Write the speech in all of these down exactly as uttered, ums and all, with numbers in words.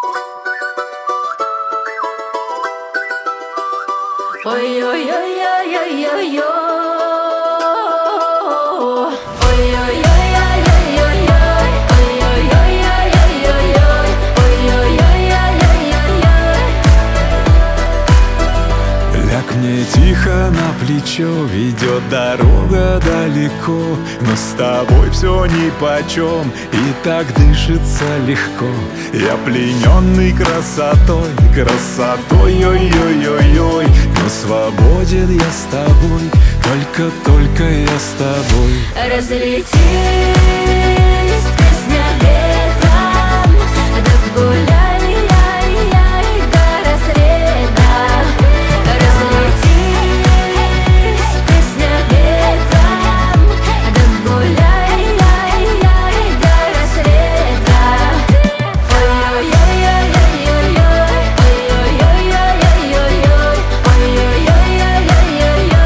Ой-ой-ой-ой-ой-ой-ой. Ляг мне тихо на плечо, ведет дорога далеко, но с тобой все нипочем, и так дышится легко. Я плененный красотой, красотой, ой-ой-ой-ой, но свободен я с тобой, только-только я с тобой. Разлетись, песня ветром, да гуляй, яй-яй, до рассвета. Разлетись, песня ветром, да гуляй, яй-яй, до рассвета. Ой-ой-ой-ой-ой-ой, ой-ой-ой-ой-ой-ой, ой-ой-ой-ой-ой-ой.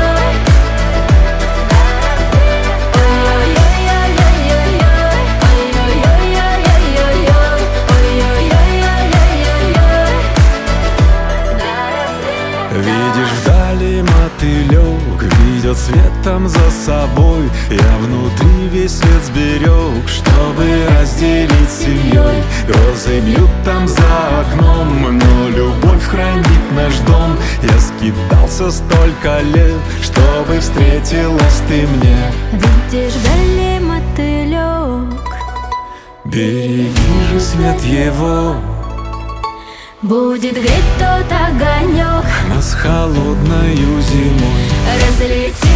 Видишь вдали мотылек, ведет светом за собой. Я внутри весь свет сберег, чтобы разделить с семьей. Розы бьют там за окном, но любовь хранит наш дом. Я скитался столько лет, чтобы встретилась ты мне. Видишь вдали мотылек, Береги же свет его, будет греть тот огонек. нас холодною зимой. Разлетись.